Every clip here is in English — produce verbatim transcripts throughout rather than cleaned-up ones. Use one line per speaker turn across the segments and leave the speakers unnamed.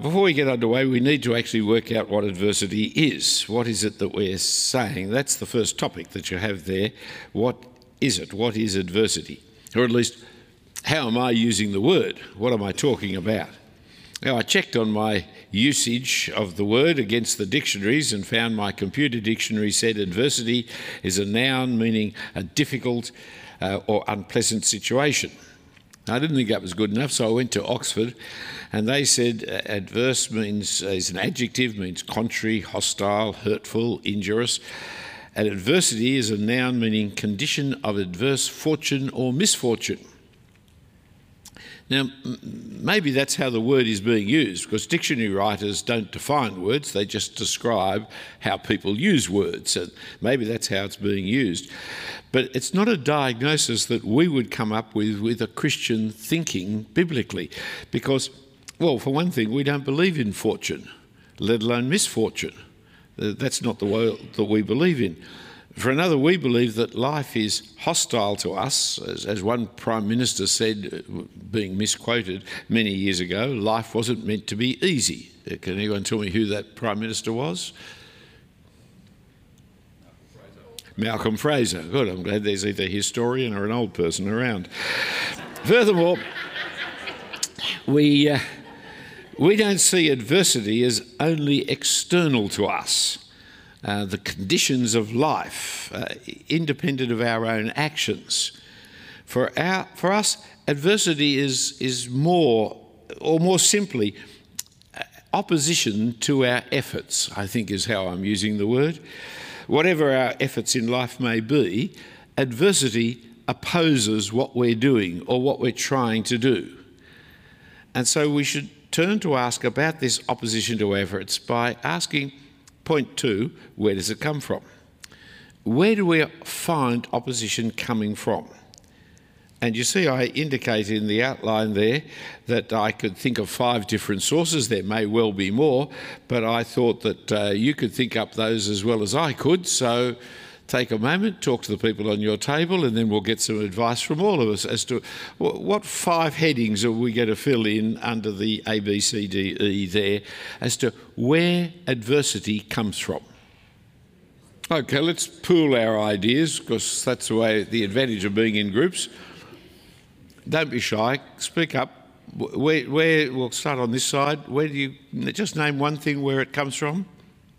before we get underway, we need to actually work out what adversity is. What is it that we're saying? That's the first topic that you have there. What is it? What is adversity? Or at least, how am I using the word? What am I talking about? Now, I checked on my usage of the word against the dictionaries and found my computer dictionary said adversity is a noun meaning a difficult uh, or unpleasant situation. I didn't think that was good enough, so I went to Oxford, and they said uh, adverse means uh, is an adjective, means contrary, hostile, hurtful, injurious. And adversity is a noun meaning condition of adverse fortune or misfortune. Now, maybe that's how the word is being used, because dictionary writers don't define words, they just describe how people use words, and maybe that's how it's being used. But it's not a diagnosis that we would come up with with a Christian thinking biblically, because, well, for one thing, we don't believe in fortune, let alone misfortune. That's not the world that we believe in. For another, we believe that life is hostile to us. As, as one Prime Minister said, being misquoted many years ago, life wasn't meant to be easy. Can anyone tell me who that Prime Minister was? Malcolm Fraser. Good, I'm glad there's either a historian or an old person around. Furthermore, we, uh, we don't see adversity as only external to us. Uh, the conditions of life, uh, independent of our own actions. For our, for us, adversity is, is more, or more simply, opposition to our efforts, I think is how I'm using the word. Whatever our efforts in life may be, adversity opposes what we're doing or what we're trying to do. And so we should turn to ask about this opposition to efforts by asking, point two, where does it come from? Where do we find opposition coming from? And you see, I indicate in the outline there that I could think of five different sources. There may well be more, but I thought that uh, you could think up those as well as I could. So take a moment, talk to the people on your table, and then we'll get some advice from all of us as to what five headings are we going to fill in under the A, B, C, D, E there as to where adversity comes from. Okay, let's pool our ideas, because that's the way, the advantage of being in groups. Don't be shy, speak up. Where, where we'll start on this side. Where do you, just name one thing where it comes from?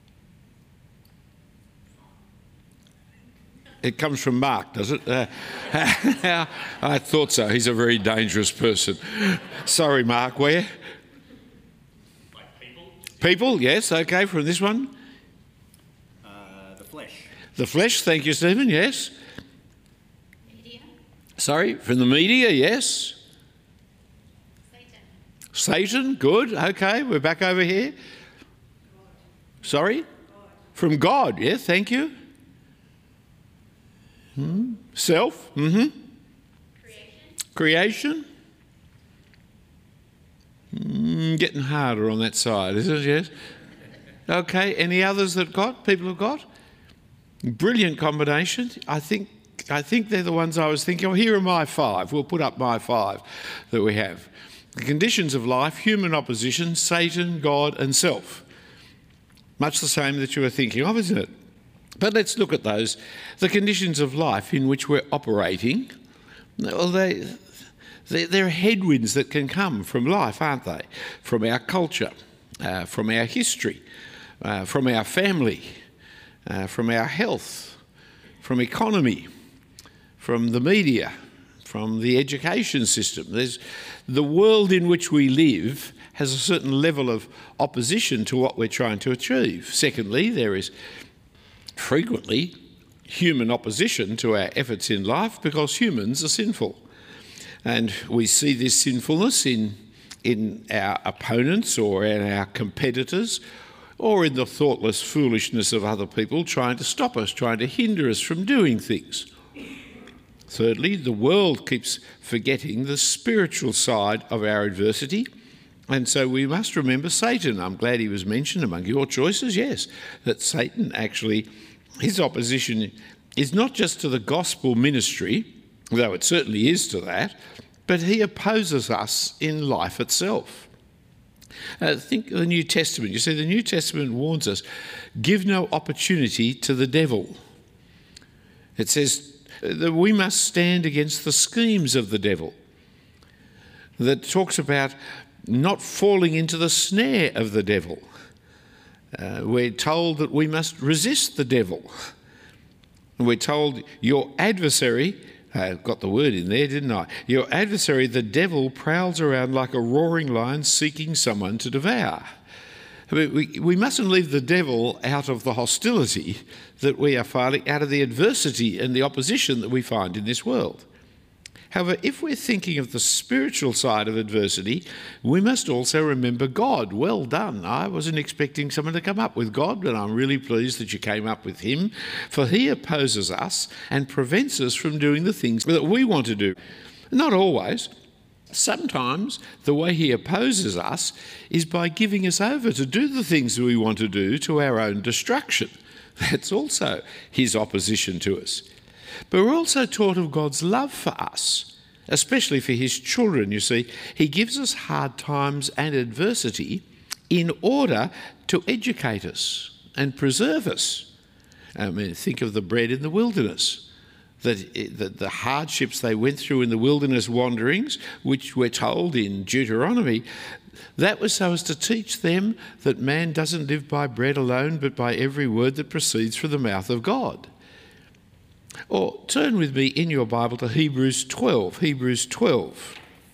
It comes from Mark, does it? Uh, I thought so. He's a very dangerous person. Sorry, Mark, where?
Like people.
People, yes, okay, from this one.
Uh, the flesh.
The flesh, thank you, Stephen, yes.
Media.
Sorry, from the media, yes.
Satan.
Satan, good, okay, we're back over here.
God.
Sorry?
God.
From God, yes, thank you. Hmm. Self, mm-hmm.
Creation.
Creation. Mm, getting harder on that side, isn't it? Yes. Okay, any others that got, people have got? Brilliant combination. I think, I think they're the ones I was thinking of. Here are my five. We'll put up my five that we have. The conditions of life, human opposition, Satan, God and self. Much the same that you were thinking of, isn't it? But let's look at those. The conditions of life in which we're operating, well, they, they, they're headwinds that can come from life, aren't they? From our culture, uh, from our history, uh, from our family, uh, from our health, from economy, from the media, from the education system. There's, the world in which we live has a certain level of opposition to what we're trying to achieve. Secondly, there is frequently human opposition to our efforts in life because humans are sinful. And we see this sinfulness in, in our opponents or in our competitors or in the thoughtless foolishness of other people trying to stop us, trying to hinder us from doing things. Thirdly, the world keeps forgetting the spiritual side of our adversity. And so we must remember Satan. I'm glad he was mentioned among your choices, yes, that Satan actually, his opposition is not just to the gospel ministry, though it certainly is to that, but he opposes us in life itself. Uh, think of the New Testament. You see, the New Testament warns us, give no opportunity to the devil. It says that we must stand against the schemes of the devil. That talks about not falling into the snare of the devil. Uh, we're told that we must resist the devil. And we're told your adversary, I got the word in there, didn't I? Your adversary, the devil, prowls around like a roaring lion seeking someone to devour. I mean, we, we mustn't leave the devil out of the hostility that we are fighting, out of the adversity and the opposition that we find in this world. However, if we're thinking of the spiritual side of adversity, we must also remember God. Well done. I wasn't expecting someone to come up with God, but I'm really pleased that you came up with him, for he opposes us and prevents us from doing the things that we want to do. Not always. Sometimes the way he opposes us is by giving us over to do the things that we want to do to our own destruction. That's also his opposition to us. But we're also taught of God's love for us, especially for his children. You see, he gives us hard times and adversity in order to educate us and preserve us. I mean, think of the bread in the wilderness, that, that the hardships they went through in the wilderness wanderings, which we're told in Deuteronomy, that was so as to teach them that man doesn't live by bread alone, but by every word that proceeds from the mouth of God. Or turn with me in your Bible to Hebrews twelve, Hebrews twelve.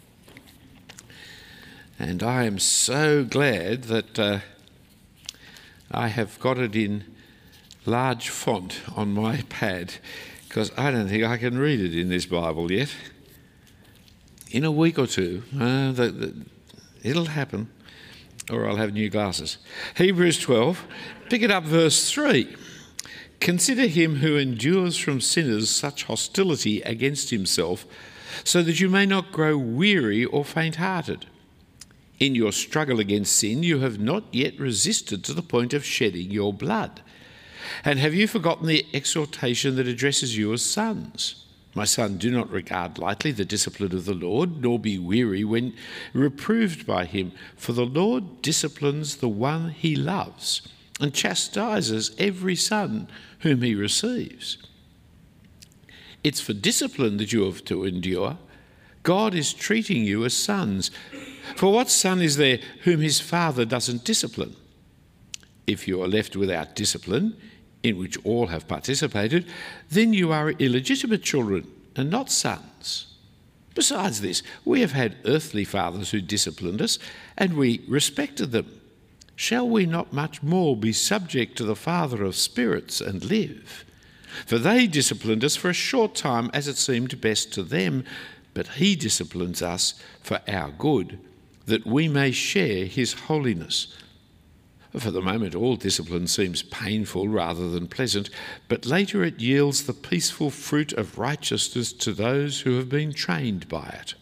And I am so glad that uh, I have got it in large font on my pad, because I don't think I can read it in this Bible yet. In a week or two, uh, the, the, it'll happen, or I'll have new glasses. Hebrews twelve, pick it up, verse three. Consider him who endures from sinners such hostility against himself, so that you may not grow weary or faint-hearted. In your struggle against sin, you have not yet resisted to the point of shedding your blood. And have you forgotten the exhortation that addresses you as sons? My son, do not regard lightly the discipline of the Lord, nor be weary when reproved by him, for the Lord disciplines the one he loves, and chastises every son whom he receives. It's for discipline that you have to endure. God is treating you as sons. For what son is there whom his father doesn't discipline? If you are left without discipline, in which all have participated, then you are illegitimate children and not sons. Besides this, we have had earthly fathers who disciplined us, and we respected them. Shall we not much more be subject to the Father of spirits and live? For they disciplined us for a short time as it seemed best to them, but he disciplines us for our good, that we may share his holiness. For the moment, all discipline seems painful rather than pleasant, but later it yields the peaceful fruit of righteousness to those who have been trained by it.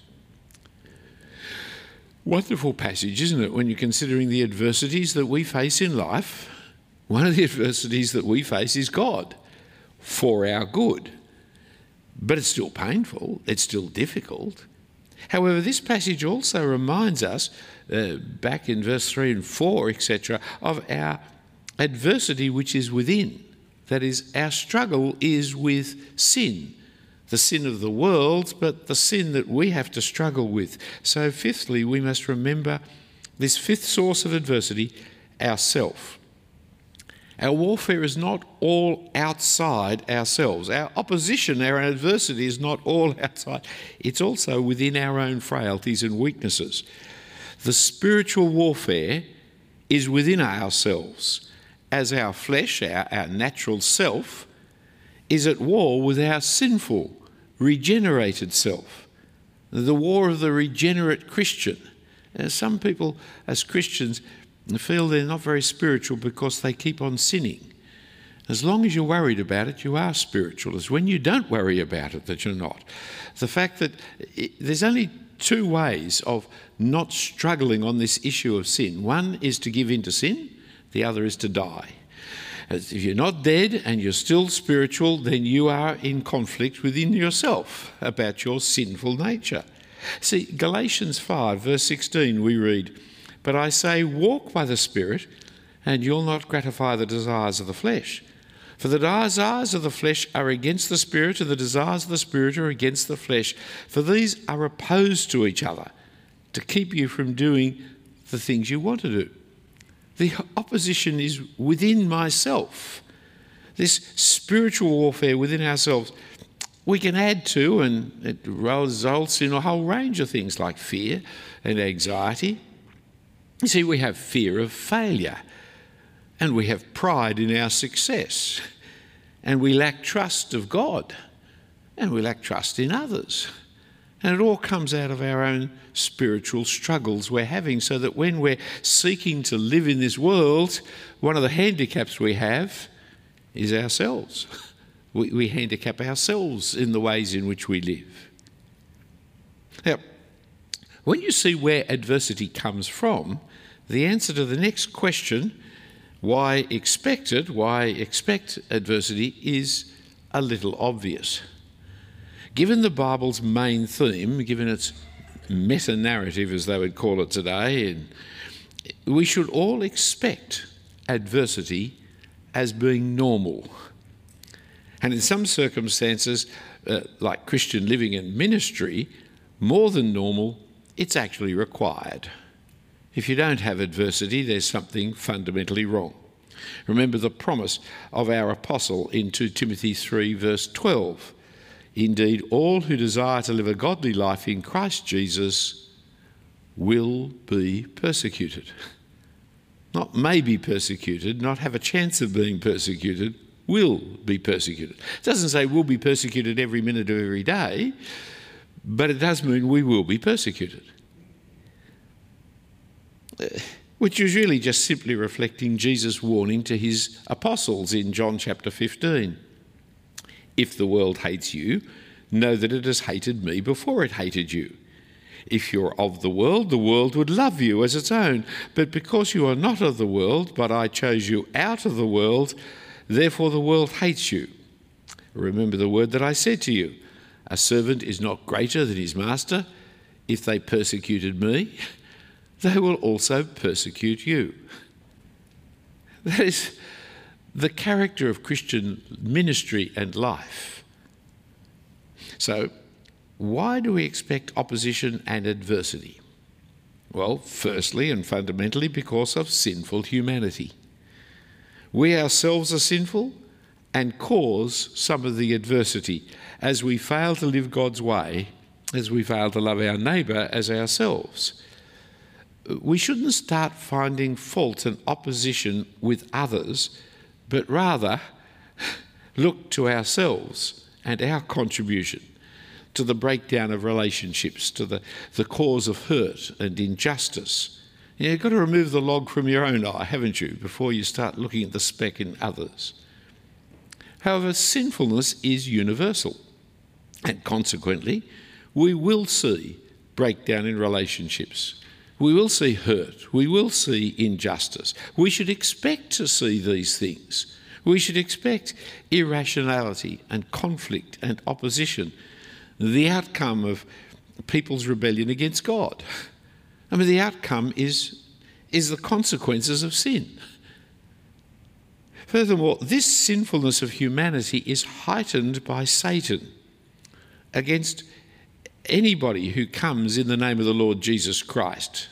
Wonderful passage, isn't it, when you're considering the adversities that we face in life? One of the adversities that we face is God, for our good. But it's still painful, it's still difficult. However, this passage also reminds us, uh, back in verse three and four, et cetera, of our adversity which is within. That is, our struggle is with sin. The sin of the world, but the sin that we have to struggle with. So fifthly, we must remember this fifth source of adversity, ourself. Our warfare is not all outside ourselves. Our opposition, our adversity is not all outside. It's also within our own frailties and weaknesses. The spiritual warfare is within ourselves, as our flesh, our, our natural self, is at war with our sinful, regenerated self, the war of the regenerate Christian. Now, some people, as Christians, feel they're not very spiritual because they keep on sinning. As long as you're worried about it, you are spiritual. It's when you don't worry about it that you're not. The fact that it, there's only two ways of not struggling on this issue of sin. One is to give in to sin, the other is to die. If you're not dead and you're still spiritual, then you are in conflict within yourself about your sinful nature. See, Galatians five, verse sixteen, we read, But I say, walk by the Spirit, and you'll not gratify the desires of the flesh. For the desires of the flesh are against the Spirit, and the desires of the Spirit are against the flesh. For these are opposed to each other, to keep you from doing the things you want to do. The opposition is within myself. This spiritual warfare within ourselves, we can add to, and it results in a whole range of things like fear and anxiety. You see, we have fear of failure, and we have pride in our success, and we lack trust of God, and we lack trust in others. And it all comes out of our own spiritual struggles we're having, so that when we're seeking to live in this world, one of the handicaps we have is ourselves. We, we handicap ourselves in the ways in which we live. Now, when you see where adversity comes from, the answer to the next question, why expect it, why expect adversity, is a little obvious. Given the Bible's main theme, given its meta-narrative, as they would call it today, and we should all expect adversity as being normal. And in some circumstances, uh, like Christian living and ministry, more than normal, it's actually required. If you don't have adversity, there's something fundamentally wrong. Remember the promise of our apostle in Second Timothy three, verse twelve. Indeed, all who desire to live a godly life in Christ Jesus will be persecuted. Not may be persecuted, not have a chance of being persecuted, will be persecuted. It doesn't say we'll be persecuted every minute of every day, but it does mean we will be persecuted. Which is really just simply reflecting Jesus' warning to his apostles in John chapter fifteen. If the world hates you, know that it has hated me before it hated you. If you're of the world, the world would love you as its own. But because you are not of the world, but I chose you out of the world, therefore the world hates you. Remember the word that I said to you, a servant is not greater than his master. If they persecuted me, they will also persecute you. That is the character of Christian ministry and life. So, why do we expect opposition and adversity? Well, firstly and fundamentally because of sinful humanity. We ourselves are sinful and cause some of the adversity as we fail to live God's way, as we fail to love our neighbour as ourselves. We shouldn't start finding fault and opposition with others, but rather look to ourselves and our contribution to the breakdown of relationships, to the, the cause of hurt and injustice. You've got to remove the log from your own eye, haven't you, before you start looking at the speck in others. However, sinfulness is universal, and consequently, we will see breakdown in relationships. We will see hurt. We will see injustice. We should expect to see these things. We should expect irrationality and conflict and opposition, the outcome of people's rebellion against God. I mean, the outcome is, is the consequences of sin. Furthermore, this sinfulness of humanity is heightened by Satan against anybody who comes in the name of the Lord Jesus Christ.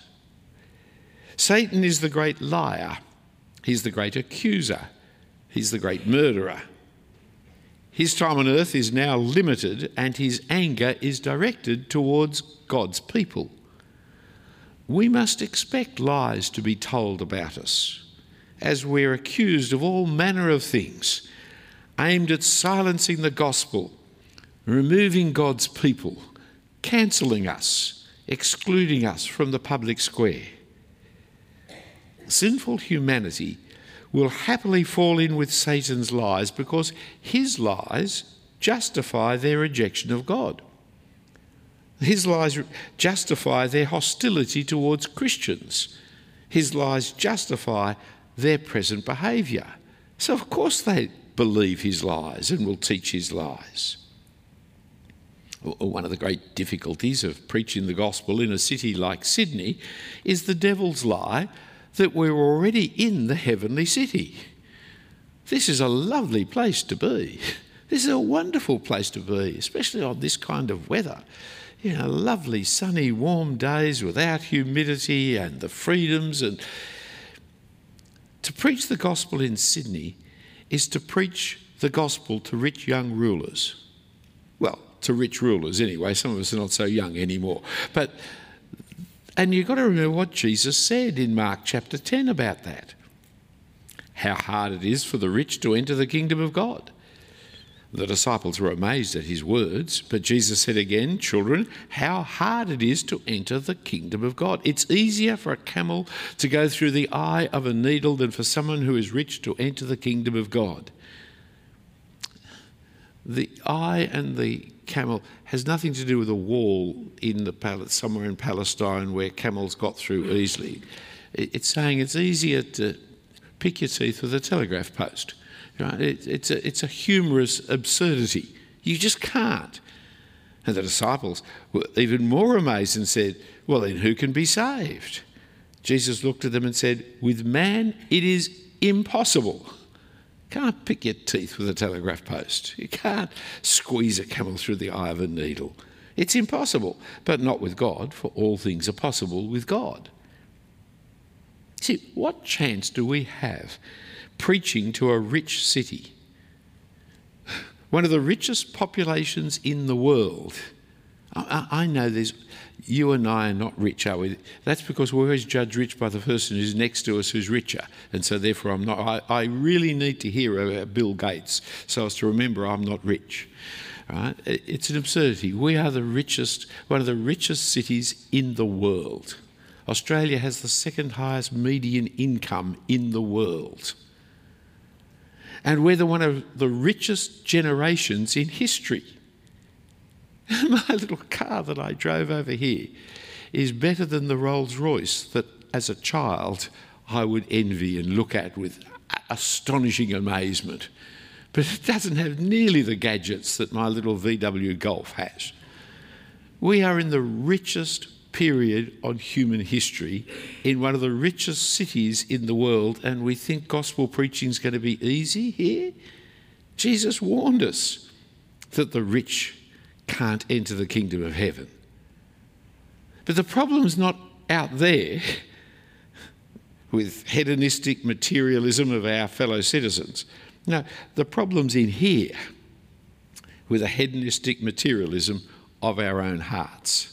Satan is the great liar. He's the great accuser. He's the great murderer. His time on earth is now limited, and his anger is directed towards God's people. We must expect lies to be told about us, as we're accused of all manner of things aimed at silencing the gospel, removing God's people, cancelling us, excluding us from the public square. Sinful humanity will happily fall in with Satan's lies because his lies justify their rejection of God. His lies justify their hostility towards Christians. His lies justify their present behaviour. So of course they believe his lies and will teach his lies. One of the great difficulties of preaching the gospel in a city like Sydney is the devil's lie that we're already in the heavenly city. This is a lovely place to be. This is a wonderful place to be, especially on this kind of weather. You know, lovely, sunny, warm days without humidity and the freedoms. And to preach the gospel in Sydney is to preach the gospel to rich young rulers. Well, to rich rulers anyway. Some of us are not so young anymore. But, and you've got to remember what Jesus said in Mark chapter ten about that. How hard it is for the rich to enter the kingdom of God. The disciples were amazed at his words, but Jesus said again, children, how hard it is to enter the kingdom of God. It's easier for a camel to go through the eye of a needle than for someone who is rich to enter the kingdom of God. The eye and the camel has nothing to do with a wall in the palace, somewhere in Palestine where camels got through easily. It's saying it's easier to pick your teeth with a telegraph post. Right? It, it's, a, it's a humorous absurdity. You just can't. And the disciples were even more amazed and said, well, then who can be saved? Jesus looked at them and said, with man it is impossible. You can't pick your teeth with a telegraph post. You can't squeeze a camel through the eye of a needle. It's impossible, but not with God, for all things are possible with God. See, what chance do we have preaching to a rich city, one of the richest populations in the world? I, I know there's, you and I are not rich, are we? That's because we always judge rich by the person who's next to us who's richer, and so therefore I'm not. I, I really need to hear about Bill Gates so as to remember I'm not rich. Right? It's an absurdity. We are the richest, one of the richest cities in the world. Australia has the second highest median income in the world. And we're the one of the richest generations in history. My little car that I drove over here is better than the Rolls Royce that as a child I would envy and look at with astonishing amazement. But it doesn't have nearly the gadgets that my little V W Golf has. We are in the richest period on human history in one of the richest cities in the world, and we think gospel preaching is going to be easy here? Jesus warned us that the rich can't enter the kingdom of heaven. But the problem's not out there with hedonistic materialism of our fellow citizens. No, the problem's in here with a hedonistic materialism of our own hearts.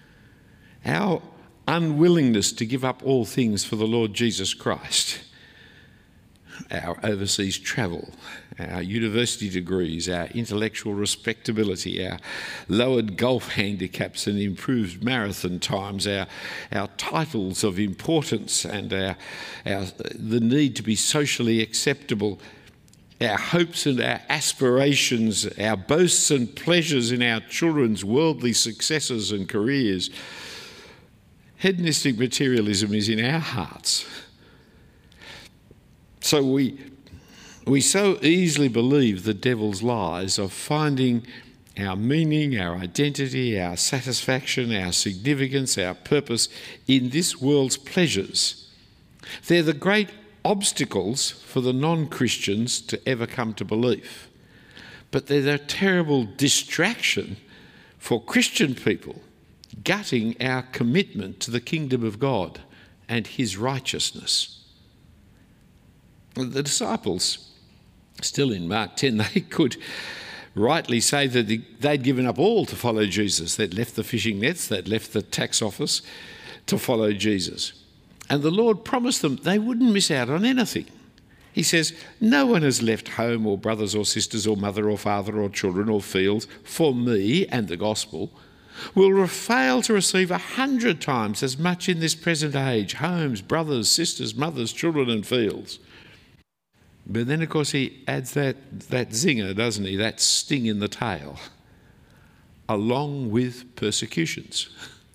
Our unwillingness to give up all things for the Lord Jesus Christ, our overseas travel, our university degrees, our intellectual respectability, our lowered golf handicaps and improved marathon times, our, our titles of importance and our, our, the need to be socially acceptable, our hopes and our aspirations, our boasts and pleasures in our children's worldly successes and careers. Hedonistic materialism is in our hearts. So we, we so easily believe the devil's lies of finding our meaning, our identity, our satisfaction, our significance, our purpose in this world's pleasures. They're the great obstacles for the non-Christians to ever come to belief. But they're a terrible distraction for Christian people, gutting our commitment to the kingdom of God and his righteousness. The disciples, still in Mark ten, they could rightly say that they'd given up all to follow Jesus. They'd left the fishing nets, they'd left the tax office to follow Jesus. And the Lord promised them they wouldn't miss out on anything. He says, no one has left home or brothers or sisters or mother or father or children or fields for me and the gospel will fail to receive a hundred times as much in this present age, homes, brothers, sisters, mothers, children and fields. But then, of course, he adds that, that zinger, doesn't he, that sting in the tail, along with persecutions.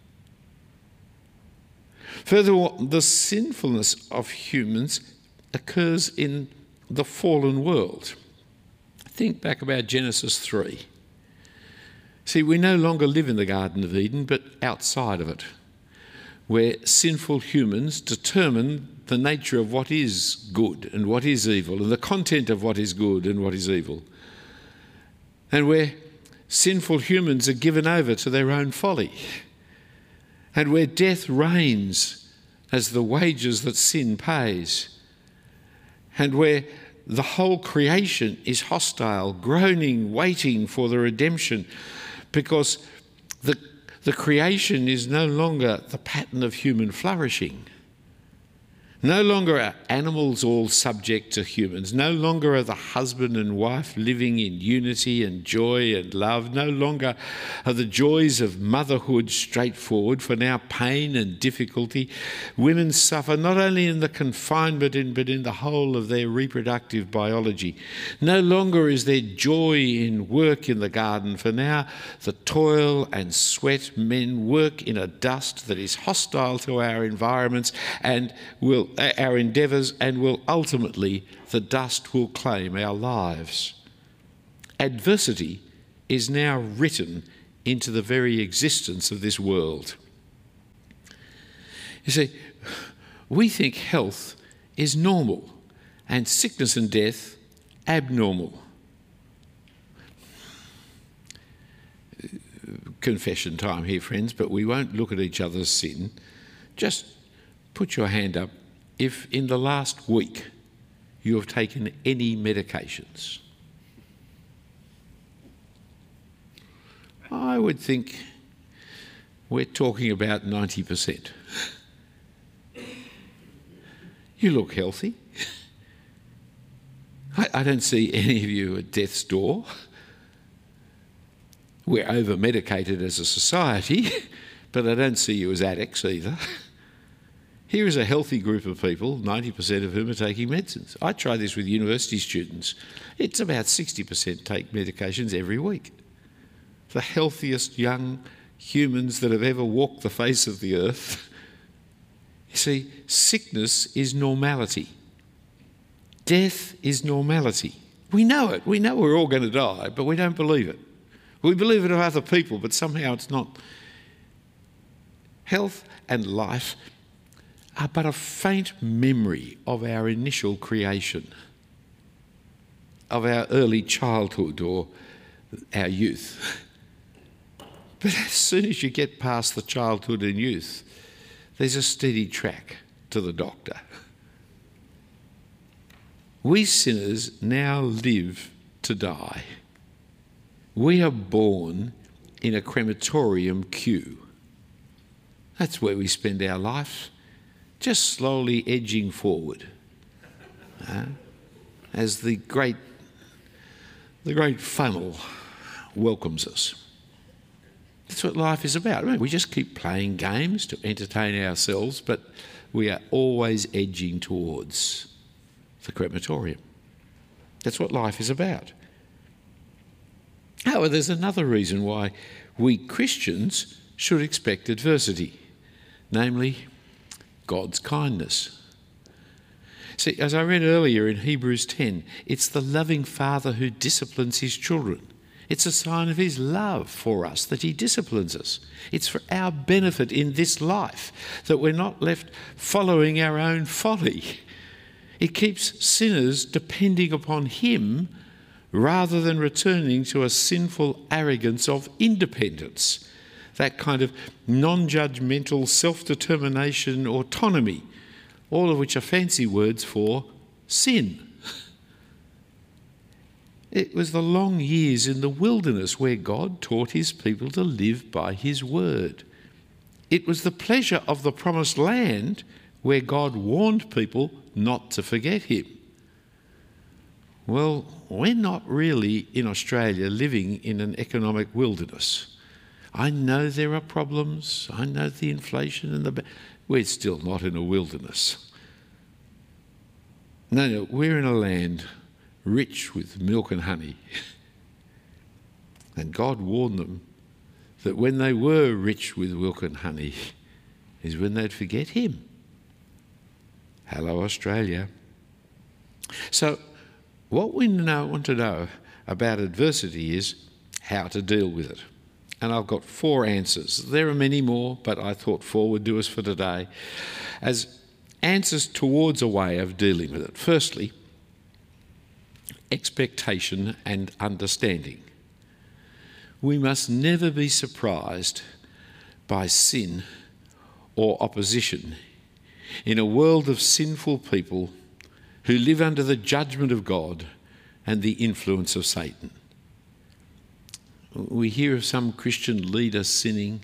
Furthermore, the sinfulness of humans occurs in the fallen world. Think back about Genesis three. See, we no longer live in the Garden of Eden, but outside of it, where sinful humans determine the nature of what is good and what is evil, and the content of what is good and what is evil, and where sinful humans are given over to their own folly, and where death reigns as the wages that sin pays, and where the whole creation is hostile, groaning, waiting for the redemption, because the, the creation is no longer the pattern of human flourishing. No longer are animals all subject to humans. No longer are the husband and wife living in unity and joy and love. No longer are the joys of motherhood straightforward, for now pain and difficulty. Women suffer not only in the confinement in, but in the whole of their reproductive biology. No longer is there joy in work in the garden, for now the toil and sweat men work in a dust that is hostile to our environments and will our endeavours, and will ultimately, the dust will claim our lives. Adversity is now written into the very existence of this world. You see, we think health is normal and sickness and death abnormal. Confession time here, friends, but we won't look at each other's sin. Just put your hand up if in the last week you have taken any medications. I would think we're talking about ninety percent. You look healthy. I, I don't see any of you at death's door. We're over-medicated as a society, but I don't see you as addicts either. Here is a healthy group of people, ninety percent of whom are taking medicines. I try this with university students. It's about sixty percent take medications every week. The healthiest young humans that have ever walked the face of the earth. You see, sickness is normality. Death is normality. We know it. We know we're all going to die, but we don't believe it. We believe it of other people, but somehow it's not. Health and life are but a faint memory of our initial creation, of our early childhood or our youth. But as soon as you get past the childhood and youth, there's a steady track to the doctor. We sinners now live to die. We are born in a crematorium queue. That's where we spend our life, just slowly edging forward, uh, as the great, the great funnel welcomes us. That's what life is about. I mean, we just keep playing games to entertain ourselves, but we are always edging towards the crematorium. That's what life is about. However, there's another reason why we Christians should expect adversity, namely God's kindness. See, as I read earlier in Hebrews ten, it's the loving Father who disciplines his children. It's a sign of his love for us that he disciplines us. It's for our benefit in this life, that we're not left following our own folly. It keeps sinners depending upon him rather than returning to a sinful arrogance of independence, that kind of non-judgmental self-determination, autonomy, all of which are fancy words for sin. It was the long years in the wilderness where God taught his people to live by his word. It was the pleasure of the promised land where God warned people not to forget him. Well, we're not really in Australia living in an economic wilderness. I know there are problems. I know the inflation and the... We're still not in a wilderness. No, no, we're in a land rich with milk and honey. And God warned them that when they were rich with milk and honey is when they'd forget him. Hello, Australia. So what we now want to know about adversity is how to deal with it. And I've got four answers. There are many more, but I thought four would do us for today, as answers towards a way of dealing with it. Firstly, expectation and understanding. We must never be surprised by sin or opposition in a world of sinful people who live under the judgment of God and the influence of Satan. We hear of some Christian leader sinning.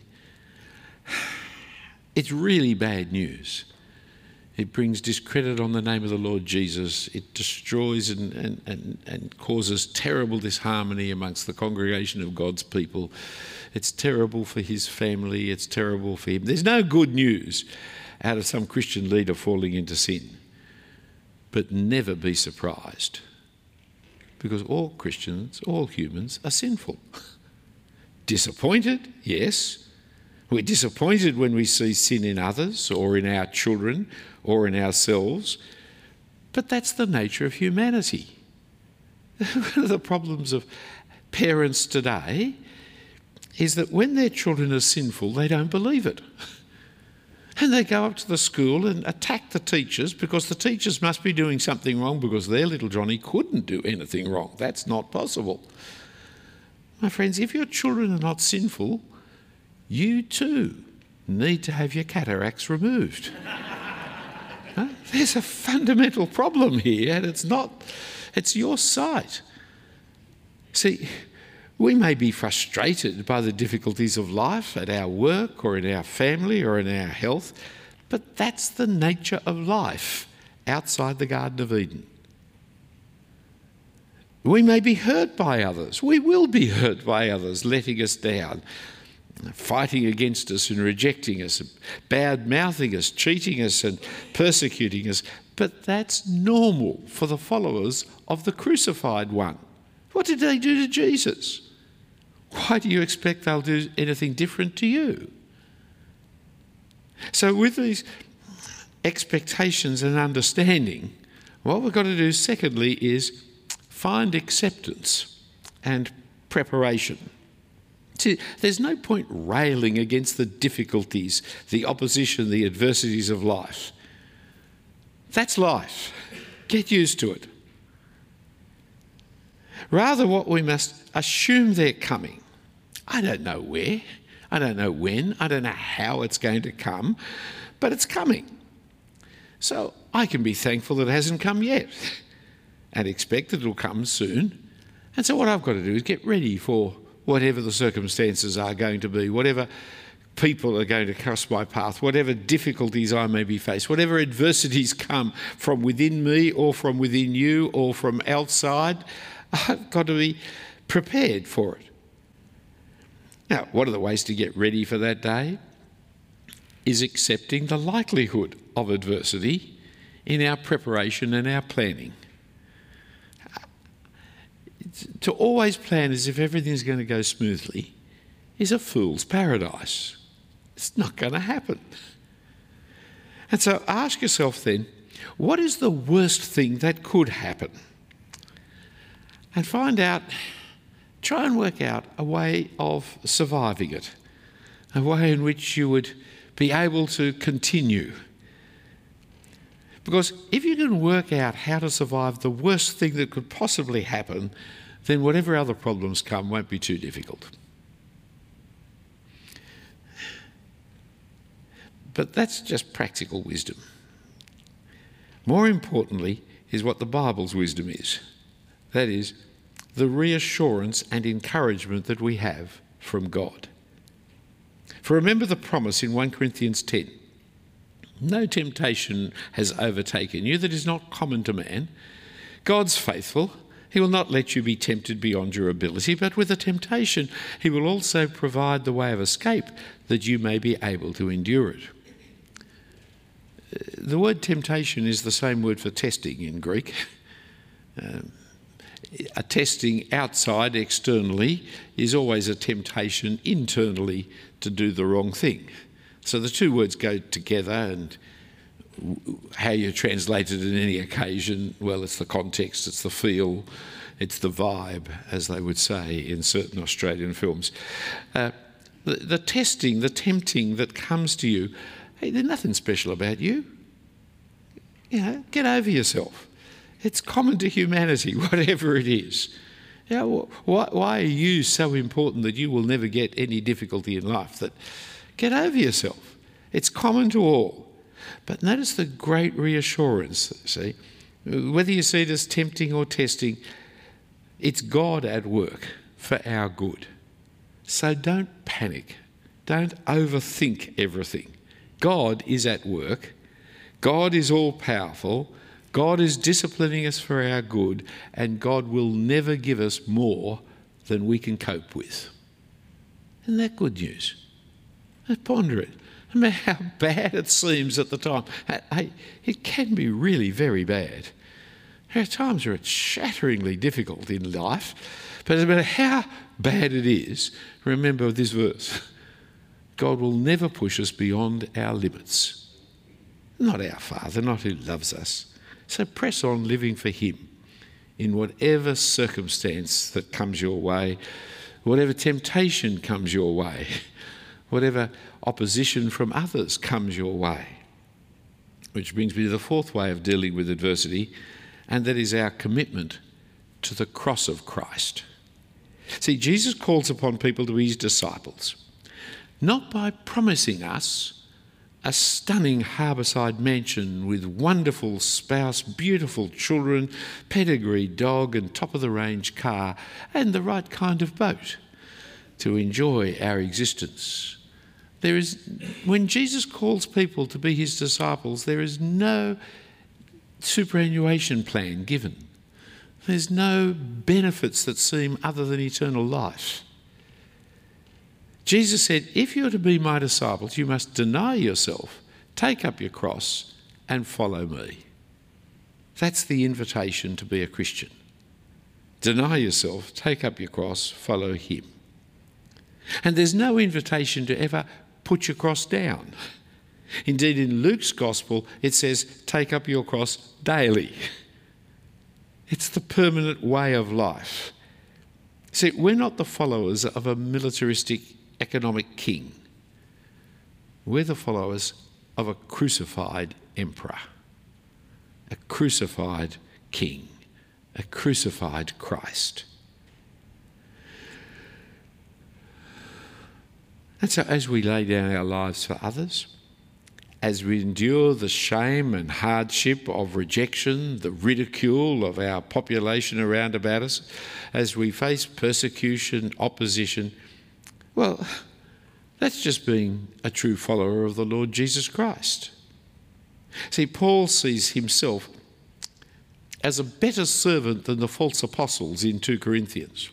It's really bad news. It brings discredit on the name of the Lord Jesus. It destroys and, and, and, and causes terrible disharmony amongst the congregation of God's people. It's terrible for his family. It's terrible for him. There's no good news out of some Christian leader falling into sin. But never be surprised, because all Christians, all humans are sinful. Disappointed, yes. We're disappointed when we see sin in others or in our children or in ourselves, but that's the nature of humanity. One of the problems of parents today is that when their children are sinful, they don't believe it. And they go up to the school and attack the teachers because the teachers must be doing something wrong because their little Johnny couldn't do anything wrong. That's not possible. My friends, if your children are not sinful, you too need to have your cataracts removed. Huh? There's a fundamental problem here, and it's not, it's your sight. See, we may be frustrated by the difficulties of life at our work or in our family or in our health, but that's the nature of life outside the Garden of Eden. We may be hurt by others. We will be hurt by others letting us down, fighting against us and rejecting us, bad-mouthing us, cheating us and persecuting us. But that's normal for the followers of the crucified one. What did they do to Jesus? Why do you expect they'll do anything different to you? So with these expectations and understanding, what we've got to do secondly is find acceptance and preparation. See, there's no point railing against the difficulties, the opposition, the adversities of life. That's life. Get used to it. Rather, what we must assume they're coming. I don't know where, I don't know when, I don't know how it's going to come, but it's coming. So I can be thankful that it hasn't come yet and expect that it'll come soon. And so what I've got to do is get ready for whatever the circumstances are going to be, whatever people are going to cross my path, whatever difficulties I may be faced, whatever adversities come from within me or from within you or from outside, I've got to be prepared for it. Now, one of the ways to get ready for that day is accepting the likelihood of adversity in our preparation and our planning. To always plan as if everything's going to go smoothly is a fool's paradise. It's not going to happen. And so ask yourself then, what is the worst thing that could happen? And find out, try and work out a way of surviving it, a way in which you would be able to continue. Because if you can work out how to survive the worst thing that could possibly happen, then whatever other problems come won't be too difficult. But that's just practical wisdom. More importantly is what the Bible's wisdom is. That is, the reassurance and encouragement that we have from God. For remember the promise in First Corinthians ten. No temptation has overtaken you that is not common to man. God's faithful. He will not let you be tempted beyond your ability, but with the temptation, he will also provide the way of escape that you may be able to endure it. The word temptation is the same word for testing in Greek. Um, a testing outside, externally, is always a temptation internally to do the wrong thing. So the two words go together, and how you translate it in any occasion, well, it's the context, it's the feel, it's the vibe, as they would say in certain Australian films. Uh, the, the testing, the tempting that comes to you, hey, there's nothing special about you. You know, get over yourself. It's common to humanity, whatever it is. You know, why, why are you so important that you will never get any difficulty in life? That get over yourself. It's common to all. But notice the great reassurance, see? Whether you see it as tempting or testing, it's God at work for our good. So don't panic. Don't overthink everything. God is at work. God is all-powerful. God is disciplining us for our good, and God will never give us more than we can cope with. Isn't that good news? Let's ponder it. No matter how bad it seems at the time, hey, it can be really very bad. There are times where it's shatteringly difficult in life, but no matter how bad it is, remember this verse. God will never push us beyond our limits. Not our Father, not who loves us. So press on living for him in whatever circumstance that comes your way, whatever temptation comes your way, whatever opposition from others comes your way. Which brings me to the fourth way of dealing with adversity, and that is our commitment to the cross of Christ. See, Jesus calls upon people to be his disciples, not by promising us a stunning harbourside mansion with wonderful spouse, beautiful children, pedigree dog and top-of-the-range car and the right kind of boat to enjoy our existence. There is, when Jesus calls people to be his disciples, there is no superannuation plan given. There's no benefits that seem other than eternal life. Jesus said, if you're to be my disciples, you must deny yourself, take up your cross and follow me. That's the invitation to be a Christian. Deny yourself, take up your cross, follow him. And there's no invitation to ever put your cross down. Indeed, in Luke's gospel, it says, take up your cross daily. It's the permanent way of life. See, we're not the followers of a militaristic economic king. We're the followers of a crucified emperor, a crucified king, a crucified Christ. And so as we lay down our lives for others, as we endure the shame and hardship of rejection, the ridicule of our population around about us, as we face persecution, opposition, well, that's just being a true follower of the Lord Jesus Christ. See, Paul sees himself as a better servant than the false apostles in two Corinthians.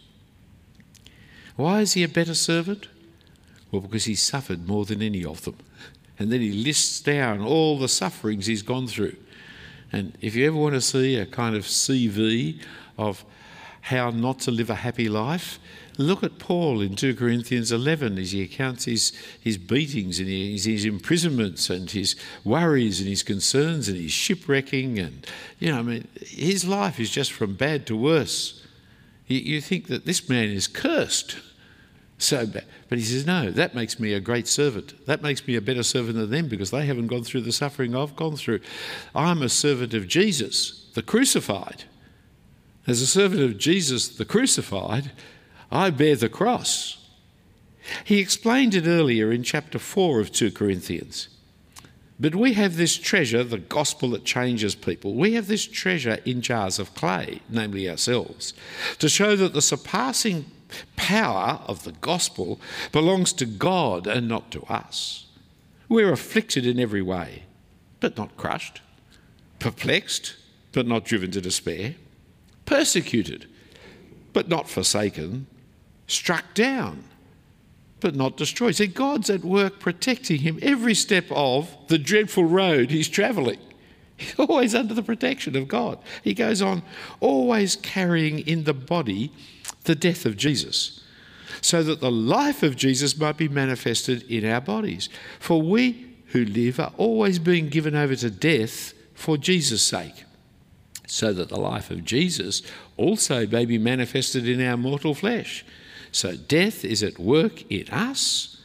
Why is he a better servant? Well, because he suffered more than any of them. And then he lists down all the sufferings he's gone through. And if you ever want to see a kind of C V of how not to live a happy life, look at Paul in two Corinthians eleven as he accounts his, his beatings and his, his imprisonments and his worries and his concerns and his shipwrecking. And, you know, I mean, his life is just from bad to worse. You, you think that this man is cursed. So bad. But he says, no, that makes me a great servant. That makes me a better servant than them because they haven't gone through the suffering I've gone through. I'm a servant of Jesus, the crucified. As a servant of Jesus, the crucified, I bear the cross. He explained it earlier in chapter four of two Corinthians. But we have this treasure, the gospel that changes people. We have this treasure in jars of clay, namely ourselves, to show that the surpassing power of the gospel belongs to God and not to us. We're afflicted in every way, but not crushed, perplexed, but not driven to despair, persecuted, but not forsaken, struck down, but not destroyed. See, God's at work protecting him every step of the dreadful road he's travelling. He's always under the protection of God. He goes on always carrying in the body the death of Jesus, so that the life of Jesus might be manifested in our bodies. For we who live are always being given over to death for Jesus' sake, so that the life of Jesus also may be manifested in our mortal flesh. So death is at work in us,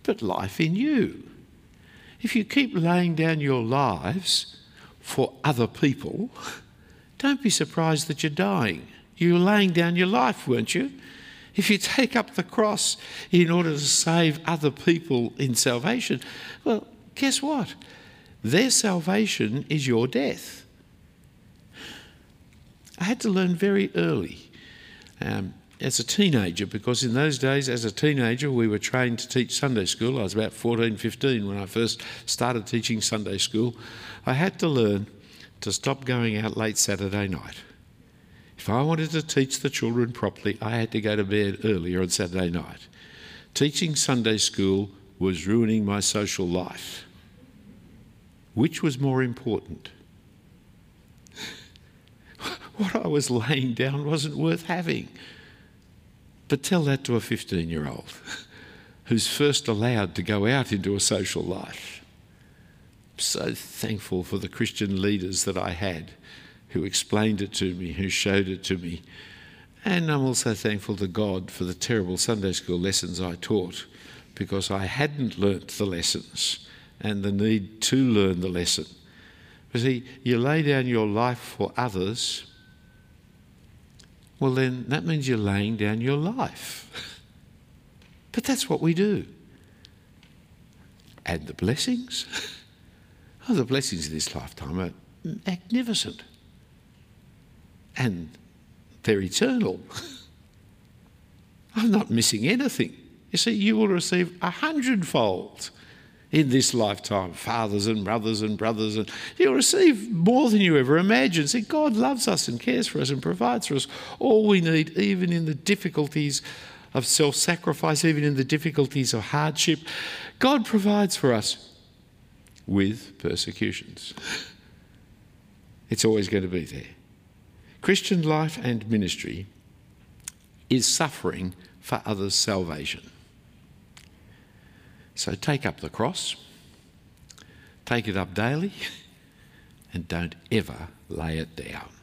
but life in you. If you keep laying down your lives for other people, don't be surprised that you're dying. You were laying down your life, weren't you? If you take up the cross in order to save other people in salvation, well, guess what? Their salvation is your death. I had to learn very early um, as a teenager, because in those days, as a teenager, we were trained to teach Sunday school. I was about fourteen, fifteen when I first started teaching Sunday school. I had to learn to stop going out late Saturday night. If I wanted to teach the children properly, I had to go to bed earlier on Saturday night. Teaching Sunday school was ruining my social life. Which was more important? What I was laying down wasn't worth having. But tell that to a fifteen-year-old who's first allowed to go out into a social life. I'm so thankful for the Christian leaders that I had who explained it to me, who showed it to me. And I'm also thankful to God for the terrible Sunday school lessons I taught, because I hadn't learnt the lessons and the need to learn the lesson. You see, you lay down your life for others, well then that means you're laying down your life. But that's what we do. And the blessings? Oh, the blessings of this lifetime are magnificent. And they're eternal. I'm not missing anything. You see, you will receive a hundredfold in this lifetime, fathers and brothers and brothers, and you'll receive more than you ever imagined. See, God loves us and cares for us and provides for us all we need, even in the difficulties of self-sacrifice, even in the difficulties of hardship. God provides for us with persecutions. It's always going to be there. Christian life and ministry is suffering for others' salvation. So take up the cross, take it up daily, and don't ever lay it down.